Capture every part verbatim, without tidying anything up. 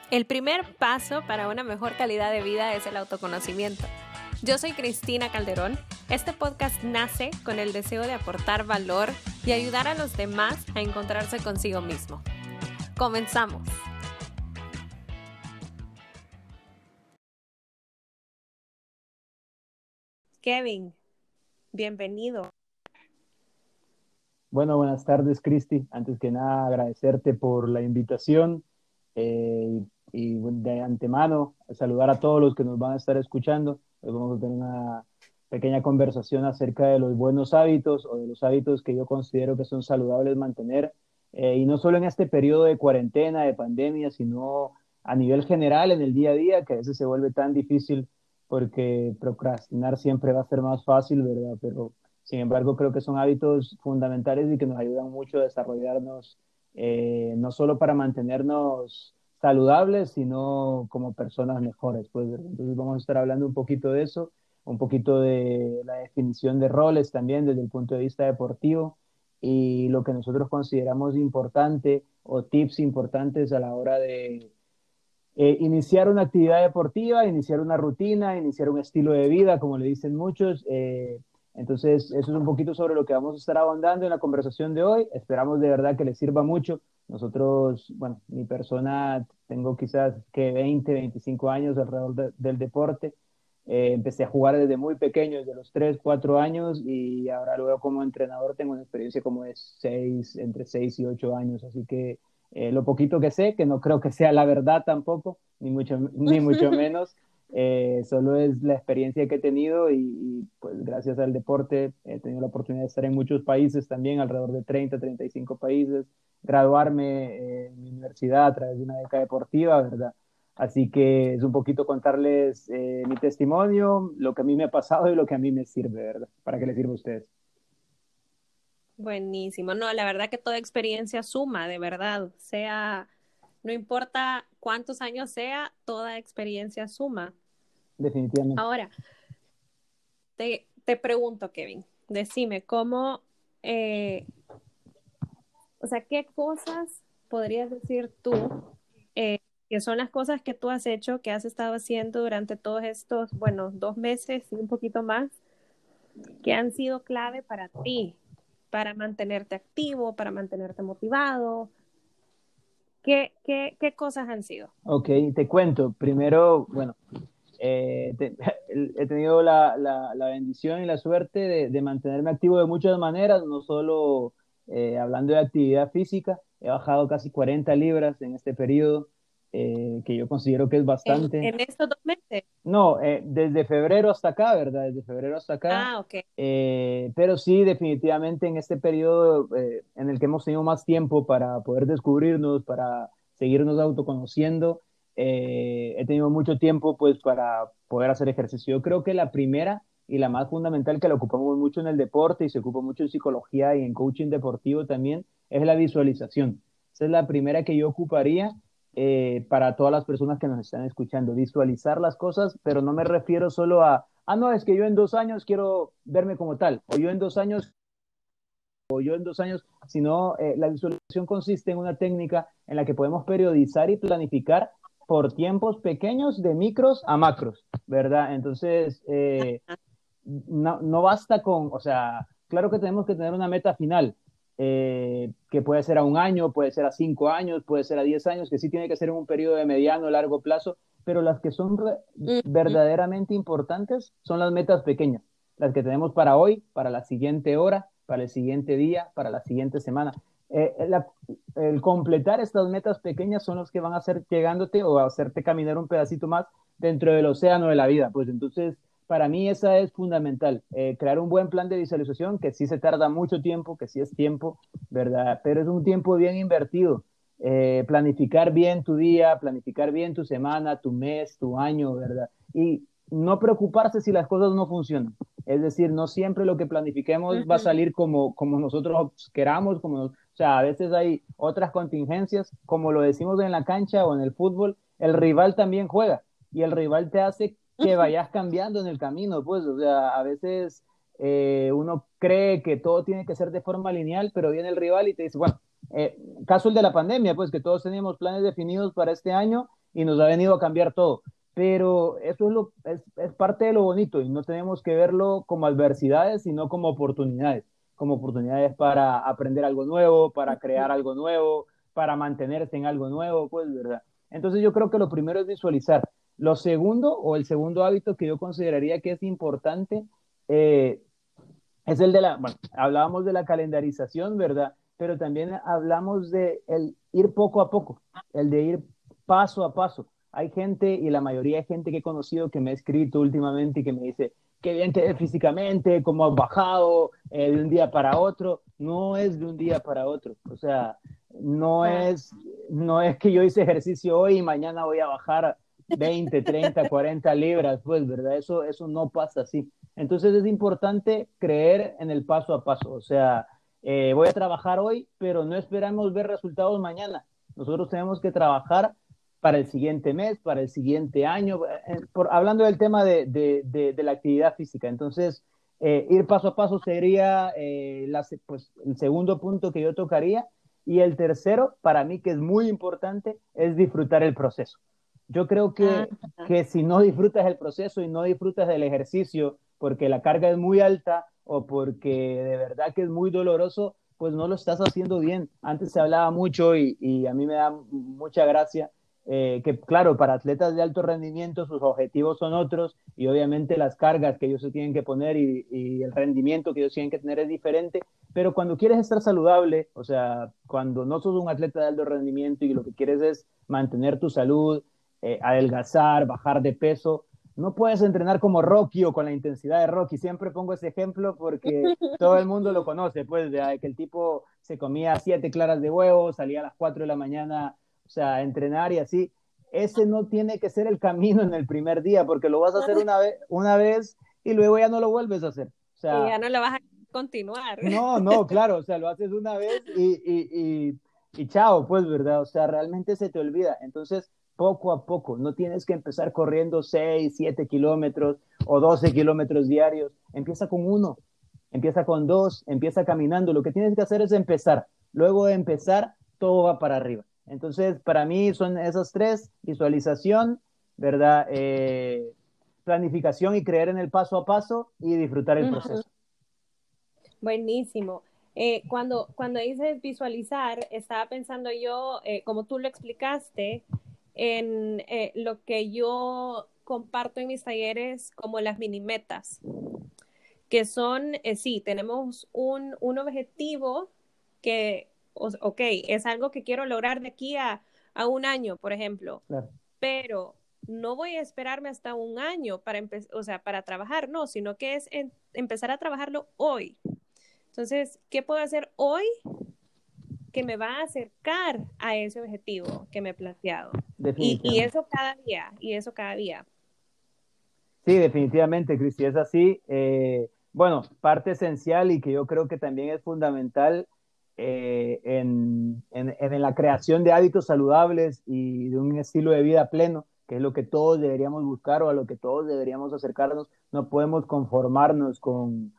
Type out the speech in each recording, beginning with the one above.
El primer paso para una mejor calidad de vida es el autoconocimiento. Yo soy Cristina Calderón. Este podcast nace con el deseo de aportar valor y ayudar a los demás a encontrarse consigo mismo. Comenzamos. Kevin, bienvenido. Bueno, buenas tardes, Cristi. Antes que nada, agradecerte por la invitación eh, y de antemano saludar a todos los que nos van a estar escuchando. Hoy vamos a tener una pequeña conversación acerca de los buenos hábitos o de los hábitos que yo considero que son saludables mantener, eh, y no solo en este periodo de cuarentena, de pandemia, sino a nivel general en el día a día, que a veces se vuelve tan difícil porque procrastinar siempre va a ser más fácil, ¿verdad? Pero sin embargo, creo que son hábitos fundamentales y que nos ayudan mucho a desarrollarnos, eh, no solo para mantenernos saludables, sino como personas mejores. Pues, entonces vamos a estar hablando un poquito de eso, un poquito de la definición de roles también desde el punto de vista deportivo y lo que nosotros consideramos importante o tips importantes a la hora de eh, iniciar una actividad deportiva, iniciar una rutina, iniciar un estilo de vida, como le dicen muchos. Eh, entonces, eso es un poquito sobre lo que vamos a estar abundando en la conversación de hoy. Esperamos de verdad que les sirva mucho. Nosotros, bueno, mi persona, tengo quizás que veinte, veinticinco años alrededor de, del deporte. Eh, empecé a jugar desde muy pequeño, desde los tres, cuatro años, y ahora luego como entrenador tengo una experiencia como de seis, entre seis y ocho años. Así que eh, lo poquito que sé, que no creo que sea la verdad tampoco, ni mucho, ni mucho menos, eh, solo es la experiencia que he tenido y, y, pues gracias al deporte he tenido la oportunidad de estar en muchos países también, alrededor de treinta, treinta y cinco países, graduarme eh, en mi universidad a través de una beca deportiva, ¿verdad? Así que es un poquito contarles eh, mi testimonio, lo que a mí me ha pasado y lo que a mí me sirve, ¿verdad? Para que les sirva a ustedes. Buenísimo. No, la verdad que toda experiencia suma, de verdad. Sea, no importa cuántos años sea, toda experiencia suma. Definitivamente. Ahora, te, te pregunto, Kevin, decime, ¿cómo, eh, o sea, qué cosas podrías decir tú eh, que son las cosas que tú has hecho, que has estado haciendo durante todos estos, bueno, dos meses y un poquito más, que han sido clave para ti, para mantenerte activo, para mantenerte motivado? ¿Qué, qué, qué cosas han sido? Ok, te cuento. Primero, bueno, eh, te, he tenido la, la, la, bendición y la suerte de, de, mantenerme activo de muchas maneras, no solo eh, hablando de actividad física. He bajado casi cuarenta libras en este periodo, eh, que yo considero que es En, bastante. en estos dos meses. No, eh, desde febrero hasta acá, ¿verdad? Desde febrero hasta acá. Ah, ok. Eh, pero sí, definitivamente en este periodo eh, en el que hemos tenido más tiempo para poder descubrirnos, para seguirnos autoconociendo, eh, he tenido mucho tiempo pues para poder hacer ejercicio. Yo creo que la primera y la más fundamental, que la ocupamos mucho en el deporte y se ocupa mucho en psicología y en coaching deportivo también, es la visualización. Esa es la primera que yo ocuparía, eh, para todas las personas que nos están escuchando, visualizar las cosas, pero no me refiero solo a, ah, no, es que yo en dos años quiero verme como tal, o yo en dos años, o yo en dos años, sino eh, la visualización consiste en una técnica en la que podemos periodizar y planificar por tiempos pequeños de micros a macros, ¿verdad? Entonces, eh, no, no basta con, o sea, claro que tenemos que tener una meta final, eh, que puede ser a un año, puede ser a cinco años, puede ser a diez años, que sí tiene que ser en un periodo de mediano o largo plazo, pero las que son re- Mm, mm. verdaderamente importantes son las metas pequeñas, las que tenemos para hoy, para la siguiente hora, para el siguiente día, para la siguiente semana. Eh, la- el completar estas metas pequeñas son los que van a hacer llegándote o a hacerte caminar un pedacito más dentro del océano de la vida. Pues entonces, para mí esa es fundamental, eh, crear un buen plan de visualización, que sí se tarda mucho tiempo, que sí es tiempo, ¿verdad? Pero es un tiempo bien invertido. Eh, planificar bien tu día, planificar bien tu semana, tu mes, tu año, ¿verdad? Y no preocuparse si las cosas no funcionan. Es decir, no siempre lo que planifiquemos va a Ujú. salir como, como nosotros queramos, como nos, o sea, a veces hay otras contingencias, como lo decimos en la cancha o en el fútbol, el rival también juega y el rival te hace que vayas cambiando en el camino, pues, o sea, a veces eh, uno cree que todo tiene que ser de forma lineal, pero viene el rival y te dice, bueno, eh, caso el de la pandemia, pues que todos teníamos planes definidos para este año y nos ha venido a cambiar todo. Pero eso es, lo, es, es parte de lo bonito y no tenemos que verlo como adversidades, sino como oportunidades, como oportunidades para aprender algo nuevo, para crear algo nuevo, para mantenerse en algo nuevo, pues, ¿verdad? Entonces yo creo que lo primero es visualizar. Lo segundo, o el segundo hábito que yo consideraría que es importante, eh, es el de la, bueno, hablábamos de la calendarización, ¿verdad? Pero también hablamos de el ir poco a poco, el de ir paso a paso. Hay gente, y la mayoría de gente que he conocido que me ha escrito últimamente y que me dice, qué bien te ves físicamente, cómo has bajado eh, de un día para otro. No es de un día para otro. O sea, no Ah, es, no es que yo hice ejercicio hoy y mañana voy a bajar veinte, treinta, cuarenta libras, pues, ¿verdad? Eso, eso no pasa así. Entonces es importante creer en el paso a paso. O sea, eh, voy a trabajar hoy, pero no esperamos ver resultados mañana. Nosotros tenemos que trabajar para el siguiente mes, para el siguiente año, eh, por, hablando del tema de, de, de, de la actividad física. Entonces, eh, ir paso a paso sería eh, la, pues, el segundo punto que yo tocaría. Y el tercero, para mí, que es muy importante, es disfrutar el proceso. Yo creo ah, que, que si no disfrutas el proceso y no disfrutas del ejercicio porque la carga es muy alta o porque de verdad que es muy doloroso, pues no lo estás haciendo bien. Antes se hablaba mucho y, y a mí me da mucha gracia eh, que, claro, para atletas de alto rendimiento sus objetivos son otros y obviamente las cargas que ellos se tienen que poner y, y el rendimiento que ellos tienen que tener es diferente, pero cuando quieres estar saludable, o sea, cuando no sos un atleta de alto rendimiento y lo que quieres es mantener tu salud, eh, adelgazar, bajar de peso, no puedes entrenar como Rocky o con la intensidad de Rocky. Siempre pongo ese ejemplo porque todo el mundo lo conoce, pues, de que el tipo se comía siete claras de huevo, salía a las cuatro de la mañana, o sea, a entrenar y así. Ese no tiene que ser el camino en el primer día, porque lo vas a hacer una vez, una vez y luego ya no lo vuelves a hacer. O y sea, ya no lo vas a continuar. no, no, claro, o sea, lo haces una vez y, y, y, y chao, pues, ¿verdad? O sea, realmente se te olvida. Entonces, poco a poco, no tienes que empezar corriendo seis, siete kilómetros o doce kilómetros diarios. Empieza con uno, empieza con dos, empieza caminando. Lo que tienes que hacer es empezar. Luego de empezar, todo va para arriba. Entonces, para mí son esas tres, visualización, ¿verdad? Eh, planificación y creer en el paso a paso y disfrutar el Ujú. proceso. Buenísimo. Eh, cuando, cuando dices visualizar, estaba pensando yo, eh, como tú lo explicaste, en eh, lo que yo comparto en mis talleres como las mini metas, que son, eh, sí, tenemos un, un objetivo que, o- ok, es algo que quiero lograr de aquí a, a un año, por ejemplo, Claro. pero no voy a esperarme hasta un año para empezar, o sea, para trabajar, no, sino que es en, empezar a trabajarlo hoy. Entonces, ¿qué puedo hacer hoy que me va a acercar a ese objetivo que me he planteado? Y, y Definitivamente. eso cada día, y eso cada día. Sí, definitivamente, Cristi, es así. Eh, bueno, parte esencial y que yo creo que también es fundamental eh, en, en, en la creación de hábitos saludables y de un estilo de vida pleno, que es lo que todos deberíamos buscar o a lo que todos deberíamos acercarnos. No podemos conformarnos con,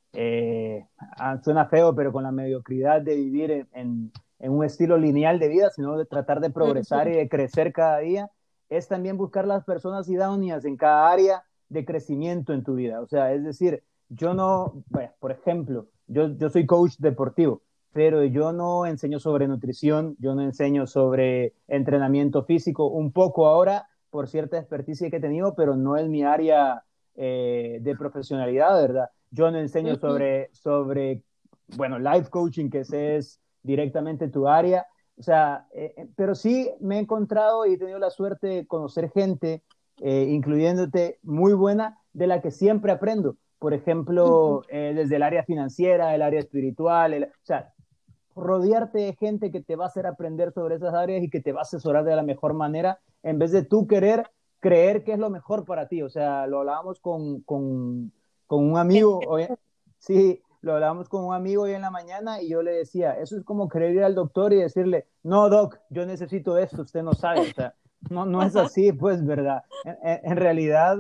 eh, ah, suena feo, pero con la mediocridad de vivir en, en, en, un estilo lineal de vida, sino de tratar de progresar y de crecer cada día, es también buscar las personas idóneas en cada área de crecimiento en tu vida. O sea, es decir, yo no, bueno, por ejemplo, yo, yo soy coach deportivo, pero yo no enseño sobre nutrición, yo no enseño sobre entrenamiento físico, un poco ahora por cierta experticia que he tenido, pero no es mi área eh, de profesionalidad, ¿verdad? Yo no enseño Ujú. sobre, sobre, bueno, life coaching, que ese es directamente tu área. O sea, eh, eh, pero sí me he encontrado y he tenido la suerte de conocer gente, eh, incluyéndote, muy buena, de la que siempre aprendo. Por Ujú. ejemplo, eh, desde el área financiera, el área espiritual, el, o sea, rodearte de gente que te va a hacer aprender sobre esas áreas y que te va a asesorar de la mejor manera, en vez de tú querer creer que es lo mejor para ti. O sea, lo hablábamos con, con, con un amigo, hoy, sí, lo hablábamos con un amigo hoy en la mañana y yo le decía, eso es como querer ir al doctor y decirle, no, doc, yo necesito esto, usted no sabe. O sea, no, no es Ajá. así, pues, ¿verdad? En, en, en realidad,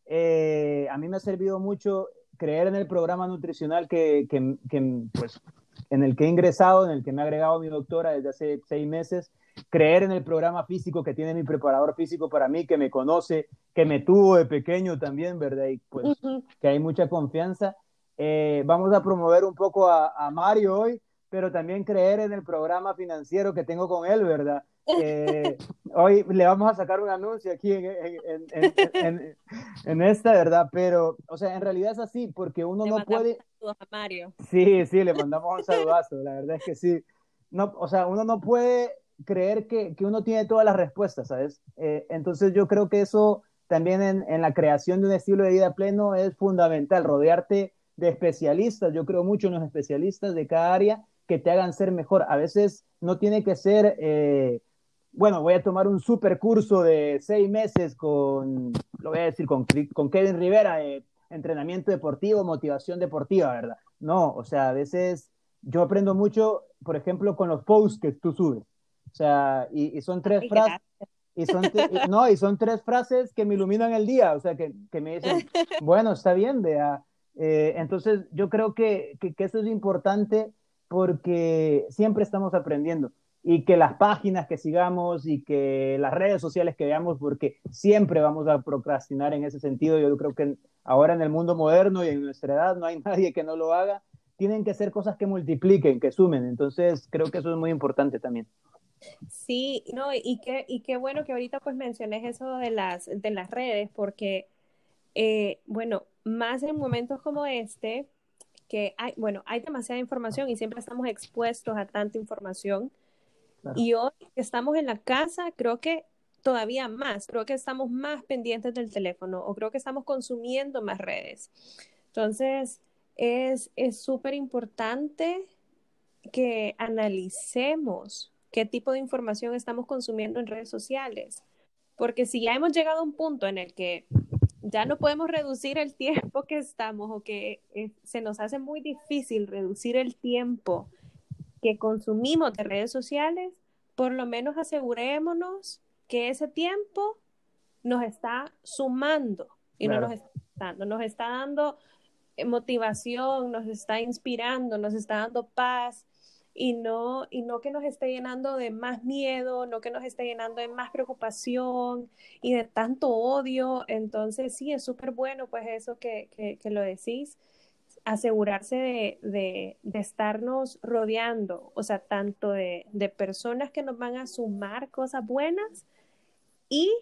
eh, a mí me ha servido mucho creer en el programa nutricional que, que, que pues, en el que he ingresado, en el que me ha agregado mi doctora desde hace seis meses, creer en el programa físico que tiene mi preparador físico para mí, que me conoce, que me tuvo de pequeño también, ¿verdad? Y pues Ujú. que hay mucha confianza. Eh, vamos a promover un poco a, a Mario hoy, pero también creer en el programa financiero que tengo con él, ¿verdad? Que hoy le vamos a sacar un anuncio aquí en, en, en, en, en esta, ¿verdad? Pero, o sea, en realidad es así, porque uno Le no mandamos puede. saludos a Mario. Sí, sí, le mandamos un saludazo, la verdad es que sí. No, o sea, uno no puede creer que, que uno tiene todas las respuestas, ¿sabes? Eh, entonces yo creo que eso también en, en la creación de un estilo de vida pleno es fundamental, rodearte de especialistas. Yo creo mucho en los especialistas de cada área que te hagan ser mejor. A veces no tiene que ser, eh, bueno, voy a tomar un super curso de seis meses con, lo voy a decir, con, con Kevin Rivera, eh, entrenamiento deportivo, motivación deportiva, ¿verdad? No, o sea, a veces yo aprendo mucho, por ejemplo, con los posts que tú subes. O sea, y, y son tres Ay, frases, gracias. y son, y, no, y son tres frases que me iluminan el día, o sea, que, que me dicen, bueno, está bien, vea. Eh, entonces, yo creo que, que, que eso es importante porque siempre estamos aprendiendo y que las páginas que sigamos y que las redes sociales que veamos, porque siempre vamos a procrastinar en ese sentido. Yo creo que ahora en el mundo moderno y en nuestra edad no hay nadie que no lo haga. Tienen que ser cosas que multipliquen, que sumen. Entonces, creo que eso es muy importante también. Sí, no, y qué, y qué bueno que ahorita pues menciones eso de las, de las redes, porque, eh, bueno, más en momentos como este, que hay, bueno, hay demasiada información y siempre estamos expuestos a tanta información. Claro. Y hoy que estamos en la casa, creo que todavía más, creo que estamos más pendientes del teléfono o creo que estamos consumiendo más redes. Entonces, es es súper importante que analicemos qué tipo de información estamos consumiendo en redes sociales, porque si ya hemos llegado a un punto en el que ya no podemos reducir el tiempo que estamos o que eh, se nos hace muy difícil reducir el tiempo que consumimos de redes sociales, por lo menos asegurémonos que ese tiempo nos está sumando y no nos Claro. está dando, nos está dando motivación, nos está inspirando, nos está dando paz y no, y no que nos esté llenando de más miedo, no que nos esté llenando de más preocupación y de tanto odio. Entonces sí, es súper bueno pues eso que, que, que lo decís, asegurarse de, de, de, estarnos rodeando, o sea, tanto de, de personas que nos van a sumar cosas buenas y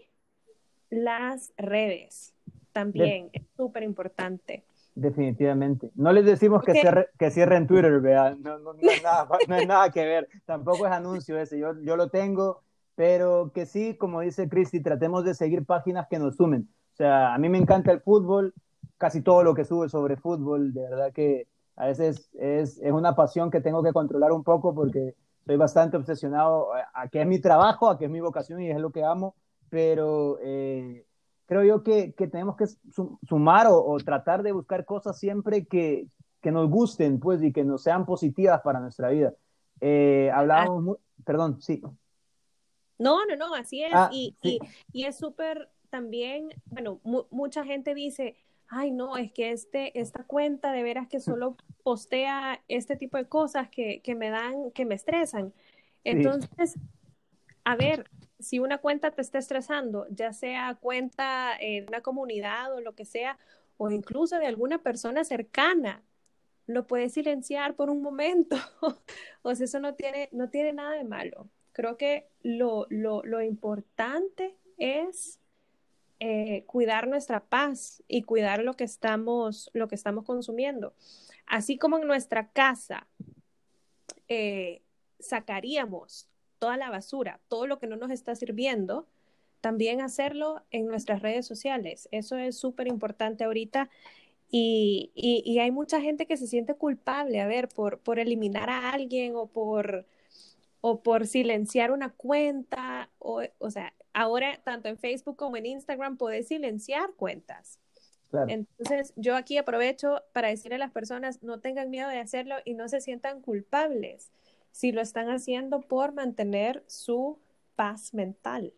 las redes De- también es súper importante. definitivamente. No les decimos que, Porque, cierre, que cierren Twitter, vea. No, no, no, es nada, no es nada que ver. Tampoco es anuncio ese. Yo, yo lo tengo, pero que sí, como dice Cristi, tratemos de seguir páginas que nos sumen. O sea, a mí me encanta el fútbol, casi todo lo que sube sobre fútbol, de verdad que a veces es, es una pasión que tengo que controlar un poco porque soy bastante obsesionado a, a que es mi trabajo, a que es mi vocación y es lo que amo, pero eh, creo yo que, que tenemos que sumar o, o, tratar de buscar cosas siempre que, que, nos gusten, pues, y que nos sean positivas para nuestra vida. Eh, ah, hablábamos, muy, perdón, sí. no, no, no, así es. Ah, Y, sí, y, y es súper también, bueno, mu mucha gente dice, ay, no, es que este, esta cuenta de veras que solo postea este tipo de cosas que, que me dan, que me estresan. sí, Entonces, a ver, si una cuenta te está estresando, ya sea cuenta eh, de una comunidad o lo que sea, o incluso de alguna persona cercana, lo puedes silenciar por un momento. O sea, eso no tiene, no tiene nada de malo. Creo que lo, lo, lo importante es eh, cuidar nuestra paz y cuidar lo que estamos, lo que estamos consumiendo. Así como en nuestra casa eh, sacaríamos toda la basura, todo lo que no nos está sirviendo, también hacerlo en nuestras redes sociales. Eso es súper importante ahorita y, y, y, hay mucha gente que se siente culpable, a ver, por, por eliminar a alguien o por, o por silenciar una cuenta. O, o sea, ahora tanto en Facebook como en Instagram podés silenciar cuentas. claro. Entonces, yo aquí aprovecho para decirle a las personas, no tengan miedo de hacerlo y no se sientan culpables si lo están haciendo por mantener su paz mental.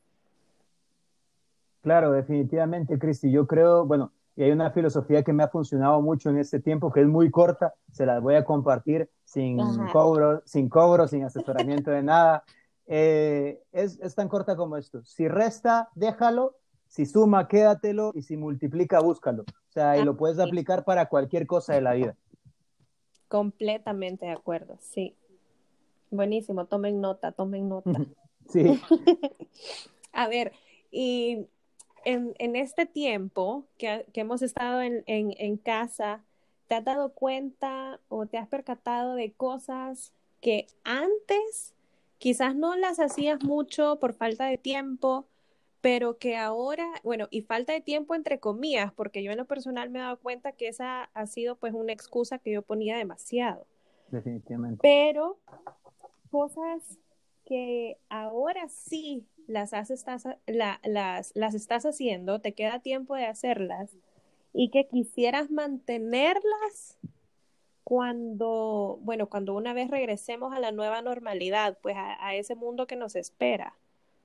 Claro, definitivamente, Cristi. Yo creo, bueno, y hay una filosofía que me ha funcionado mucho en este tiempo, que es muy corta, se las voy a compartir sin Ajá. cobro, sin cobro, sin asesoramiento de nada. eh, es, es tan corta como esto. Si resta, déjalo. Si suma, quédatelo. Y si multiplica, búscalo. O sea, y Ah, lo puedes sí, aplicar para cualquier cosa de la vida. completamente de acuerdo, sí. Buenísimo, tomen nota, tomen nota. Sí. A ver, y en, en este tiempo que, que hemos estado en, en, en casa, ¿te has dado cuenta o te has percatado de cosas que antes quizás no las hacías mucho por falta de tiempo, pero que ahora, bueno, y falta de tiempo entre comillas, porque yo en lo personal me he dado cuenta que esa ha sido pues una excusa que yo ponía demasiado, Definitivamente. pero cosas que ahora sí las, has, estás, la, las, las estás haciendo, te queda tiempo de hacerlas y que quisieras mantenerlas cuando, bueno, cuando una vez regresemos a la nueva normalidad, pues a, a ese mundo que nos espera.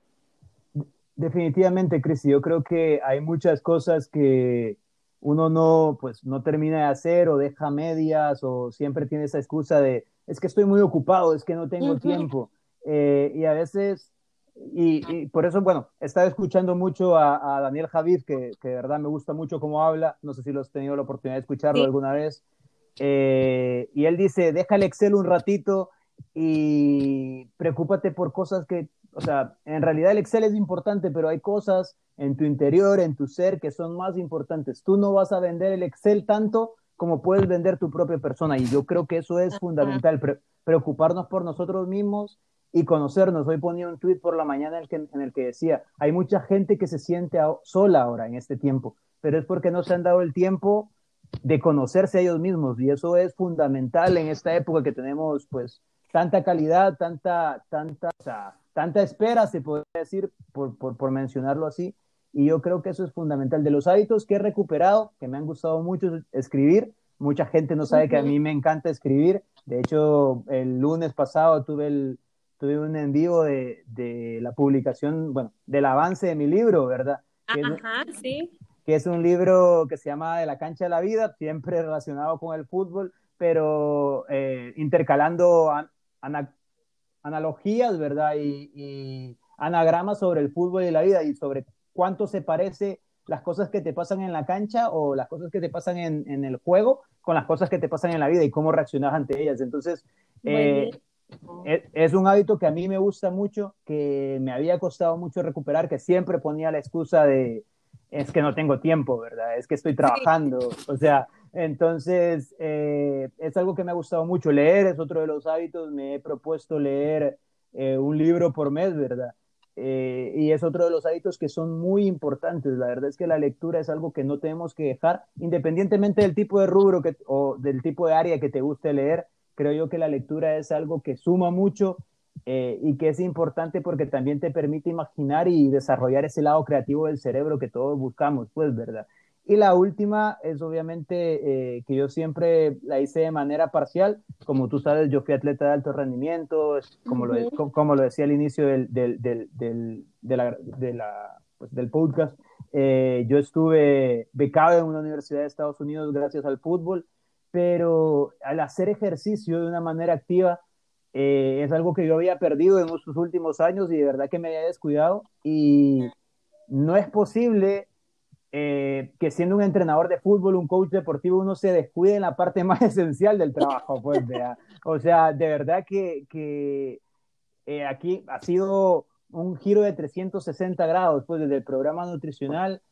Definitivamente, Cristi, yo creo que hay muchas cosas que uno no, pues, no termina de hacer o deja medias o siempre tiene esa excusa de, es que estoy muy ocupado, es que no tengo Ujú. tiempo. Eh, y a veces, y, y, por eso, bueno, he estado escuchando mucho a, a Daniel Javid, que, que, de verdad me gusta mucho cómo habla, no sé si lo has tenido la oportunidad de escucharlo Sí, alguna vez. Eh, y él dice, deja el Excel un ratito y preocúpate por cosas que, o sea, en realidad el Excel es importante, pero hay cosas en tu interior, en tu ser, que son más importantes. Tú no vas a vender el Excel tanto como puedes vender tu propia persona. Y yo creo que eso es ah, fundamental, pre preocuparnos por nosotros mismos y conocernos. Hoy ponía un tweet por la mañana en el, que, en el que decía, hay mucha gente que se siente a, sola ahora en este tiempo, pero es porque no se han dado el tiempo de conocerse a ellos mismos y eso es fundamental en esta época que tenemos pues tanta calidad, tanta, tanta, o sea, tanta espera, se podría decir, por, por, por, mencionarlo así, y yo creo que eso es fundamental. De los hábitos que he recuperado, que me han gustado mucho, escribir, mucha gente no sabe que a ujú. mí me encanta escribir, de hecho el lunes pasado tuve, el, tuve un en vivo de, de la publicación, bueno, del avance de mi libro, ¿verdad? Que es, Ajá, sí. que es un libro que se llama De la cancha a la vida, siempre relacionado con el fútbol, pero eh, intercalando an ana analogías, ¿verdad? Y, y, anagramas sobre el fútbol y la vida y sobre cuánto se parece las cosas que te pasan en la cancha o las cosas que te pasan en, en el juego con las cosas que te pasan en la vida y cómo reaccionas ante ellas. Entonces, eh, Buenísimo. es, es un hábito que a mí me gusta mucho, que me había costado mucho recuperar, que siempre ponía la excusa de, es que no tengo tiempo, ¿verdad? Es que estoy Sí. trabajando. O sea, entonces eh, es algo que me ha gustado mucho. Leer es otro de los hábitos. Me he propuesto leer eh, un libro por mes, ¿verdad? Eh, y es otro de los hábitos que son muy importantes. La verdad es que la lectura es algo que no tenemos que dejar, independientemente del tipo de rubro que, o del tipo de área que te guste leer. Creo yo que la lectura es algo que suma mucho eh, y que es importante porque también te permite imaginar y desarrollar ese lado creativo del cerebro que todos buscamos, pues, ¿verdad? Y la última es obviamente eh, que yo siempre la hice de manera parcial. Como tú sabes, yo fui atleta de alto rendimiento, como lo, Ujú. como, como lo decía al inicio del, del, del, del, de la, de la, pues, del podcast. Eh, yo estuve becado en una universidad de Estados Unidos gracias al fútbol, pero al hacer ejercicio de una manera activa, eh, es algo que yo había perdido en estos últimos años y de verdad que me había descuidado y no es posible eh, que siendo un entrenador de fútbol, un coach deportivo, uno se descuide en la parte más esencial del trabajo, pues vea. O sea, de verdad que, que eh, aquí ha sido un giro de trescientos sesenta grados, pues desde el programa nutricional,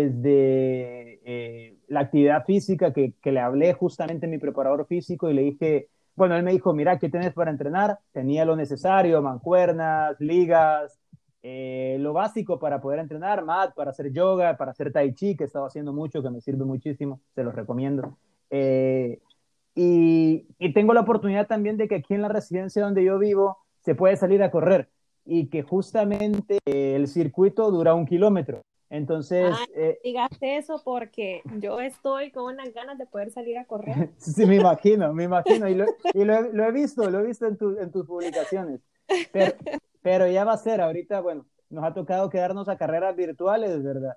desde eh, la actividad física, que, que, le hablé justamente a mi preparador físico y le dije, bueno, él me dijo, mira, ¿qué tenés para entrenar? Tenía lo necesario, mancuernas, ligas, eh, lo básico para poder entrenar, mat, para hacer yoga, para hacer tai chi, que he estado haciendo mucho, que me sirve muchísimo, se los recomiendo. Eh, y, y, tengo la oportunidad también de que aquí en la residencia donde yo vivo se puede salir a correr y que justamente eh, el circuito dura un kilómetro. Ay, Entonces, eh, digas eso porque yo estoy con unas ganas de poder salir a correr. sí, me imagino, me imagino, y lo, y lo, he, lo he visto, lo he visto en, tu, en tus publicaciones, pero, pero ya va a ser, ahorita, bueno, nos ha tocado quedarnos a carreras virtuales, ¿verdad?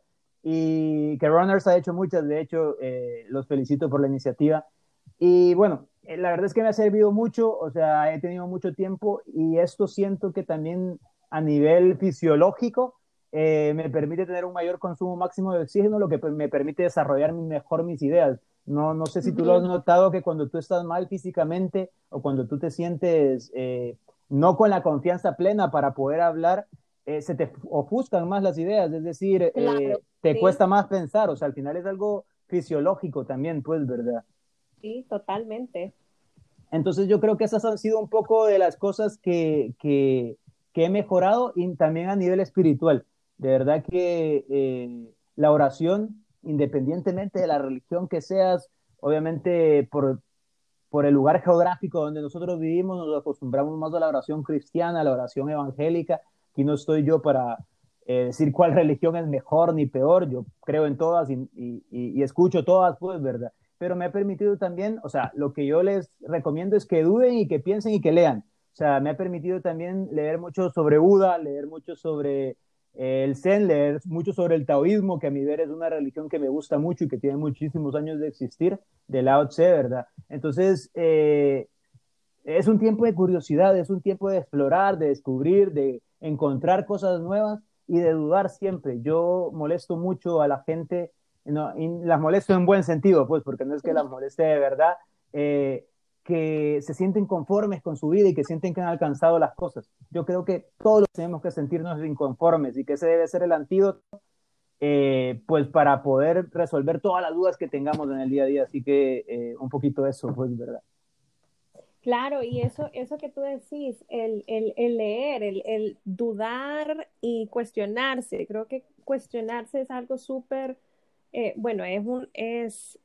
Y que Runners ha hecho muchas, de hecho, eh, los felicito por la iniciativa. Y bueno, eh, la verdad es que me ha servido mucho, o sea, he tenido mucho tiempo y esto siento que también a nivel fisiológico, eh, me permite tener un mayor consumo máximo de oxígeno, lo que me permite desarrollar mejor mis ideas. No, no sé si tú lo has Ujú. notado, que cuando tú estás mal físicamente o cuando tú te sientes eh, no con la confianza plena para poder hablar, eh, se te ofuscan más las ideas, es decir, Claro, eh, te sí, cuesta más pensar, o sea, al final es algo fisiológico también, pues, ¿verdad? sí, totalmente. Entonces yo creo que esas han sido un poco de las cosas que, que, que he mejorado y también a nivel espiritual. De verdad que eh, la oración, independientemente de la religión que seas, obviamente por, por el lugar geográfico donde nosotros vivimos, nos acostumbramos más a la oración cristiana, a la oración evangélica. Aquí no estoy yo para eh, decir cuál religión es mejor ni peor, yo creo en todas y, y, y escucho todas, pues, ¿verdad? Pero me ha permitido también, o sea, lo que yo les recomiendo es que duden y que piensen y que lean. O sea, me ha permitido también leer mucho sobre Buda, leer mucho sobre eh, el Zen, leer mucho sobre el taoísmo, que a mi ver es una religión que me gusta mucho y que tiene muchísimos años de existir, de Lao Tse, ¿verdad? Entonces, eh, es un tiempo de curiosidad, es un tiempo de explorar, de descubrir, de encontrar cosas nuevas y de dudar siempre. Yo molesto mucho a la gente, no, y las molesto en buen sentido, pues, porque no es que las moleste de verdad, eh, que se sienten conformes con su vida y que sienten que han alcanzado las cosas. Yo creo que todos tenemos que sentirnos inconformes y que ese debe ser el antídoto, eh, pues, para poder resolver todas las dudas que tengamos en el día a día. Así que eh, un poquito eso, pues, ¿verdad? Claro, y eso, eso que tú decís, el, el, el leer, el, el dudar y cuestionarse, creo que cuestionarse es algo súper, eh, bueno, es un, es,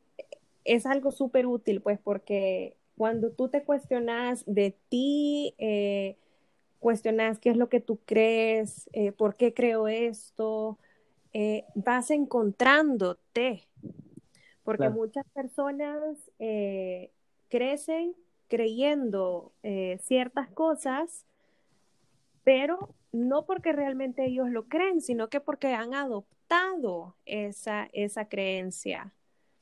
es algo súper útil, pues, porque cuando tú te cuestionas de ti, eh, cuestionas qué es lo que tú crees, eh, por qué creo esto, eh, vas encontrándote, porque Claro. muchas personas eh, crecen creyendo eh, ciertas cosas, pero no porque realmente ellos lo creen, sino que porque han adoptado esa, esa creencia.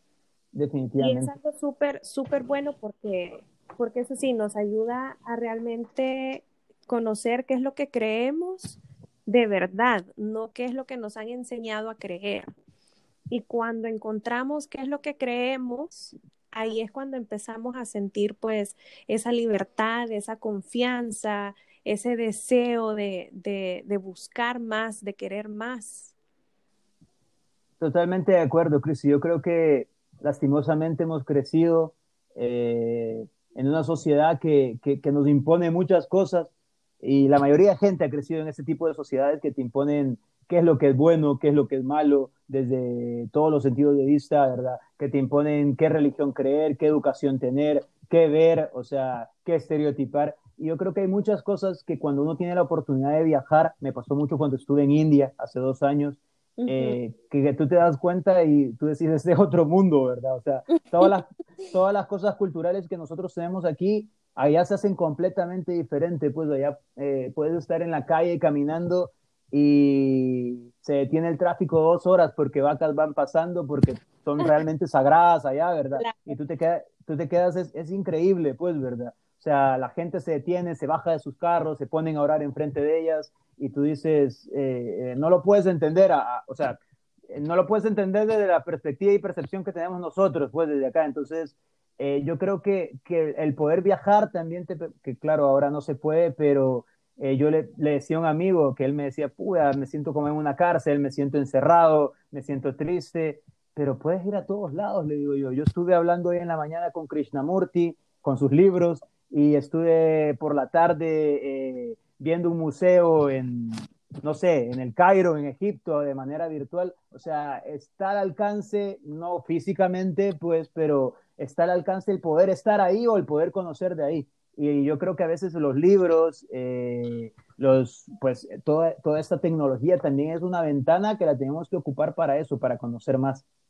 Y es Definitivamente. algo súper, súper bueno porque, porque eso sí, nos ayuda a realmente conocer qué es lo que creemos de verdad, no qué es lo que nos han enseñado a creer. Y cuando encontramos qué es lo que creemos, ahí es cuando empezamos a sentir pues esa libertad, esa confianza, ese deseo de, de, de buscar más, de querer más. Totalmente de acuerdo, Chris. Yo creo que lastimosamente hemos crecido eh, en una sociedad que, que, que nos impone muchas cosas y la mayoría de gente ha crecido en ese tipo de sociedades que te imponen qué es lo que es bueno, qué es lo que es malo, desde todos los sentidos de vista, ¿verdad? Que te imponen qué religión creer, qué educación tener, qué ver, o sea, qué estereotipar. Y yo creo que hay muchas cosas que cuando uno tiene la oportunidad de viajar, me pasó mucho cuando estuve en India hace dos años, Ujú. eh, que, que, tú te das cuenta y tú decís, este es otro mundo, ¿verdad? O sea, todas las, todas las cosas culturales que nosotros tenemos aquí, allá se hacen completamente diferente, pues allá eh, puedes estar en la calle caminando y se detiene el tráfico dos horas porque vacas van pasando, porque son realmente sagradas allá, ¿verdad? Y Claro. tú te, queda, tú te quedas, es, es increíble, pues, ¿verdad? O sea, la gente se detiene, se baja de sus carros, se ponen a orar enfrente de ellas y tú dices, eh, eh, no lo puedes entender, a, a, o sea, eh, no lo puedes entender desde la perspectiva y percepción que tenemos nosotros, pues desde acá. Entonces, eh, yo creo que, que, el poder viajar también, te, que claro, ahora no se puede, pero eh, yo le, le, decía a un amigo que él me decía, puya, me siento como en una cárcel, me siento encerrado, me siento triste, pero puedes ir a todos lados, le digo yo. Yo estuve hablando hoy en la mañana con Krishnamurti, con sus libros, y estuve por la tarde eh, viendo un museo en, no sé, en el Cairo, en Egipto, de manera virtual. O sea, está al alcance, no físicamente, pues, pero está al alcance el poder estar ahí o el poder conocer de ahí. Y yo creo que a veces los libros, eh, los, pues toda, toda esta tecnología también es una ventana que la tenemos que ocupar para eso, para conocer más.